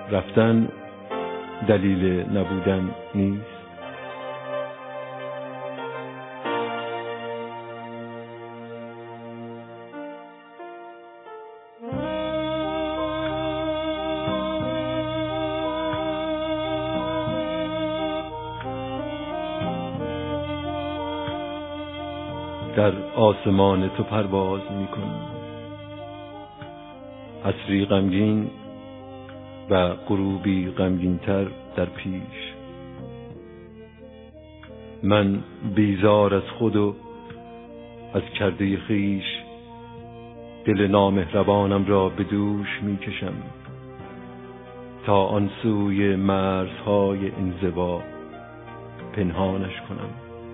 رفتن دلیل نبودن نیست. در آسمان تو پرواز می‌کنم، عصری غمگین و غروبی غمگین‌تر در پیش. من بیزار از خود و از کرده خویش، دل نامهربانم را به دوش می‌کشم تا آن سوی مرزهای انزوا پنهانش کنم.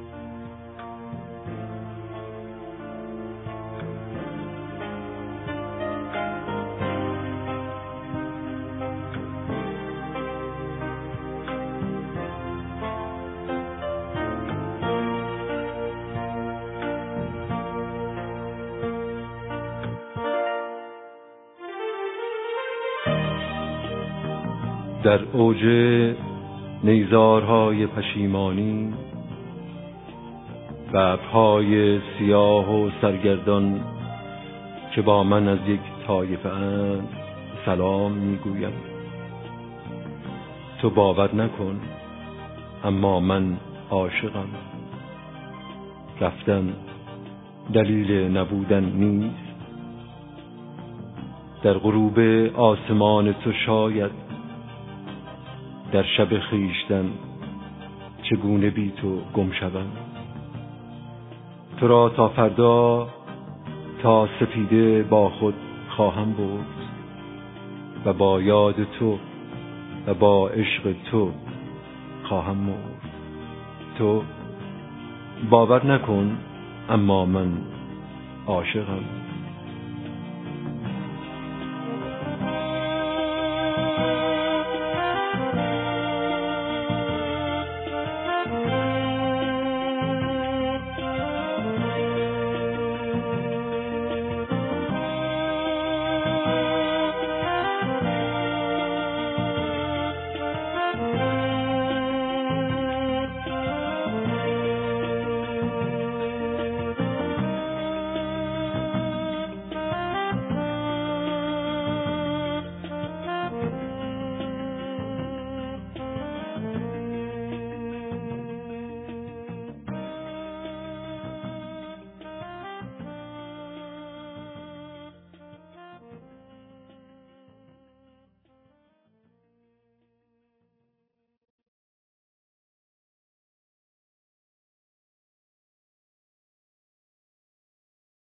در اوج نیزارهای پشیمانی و ابرهای سیاه و سرگردان که با من از یک طایفه اند سلام میگویم. تو باور نکن اما من عاشقم. رفتن دلیل نبودن نیست. در غروب آسمان تو شاید در شب خویشتن چگونه بی تو گم شوم. تو را تا فردا تا سپیده با خود خواهم برد و با یاد تو و با عشق تو خواهم مرد. تو باور نکن اما من عاشقم.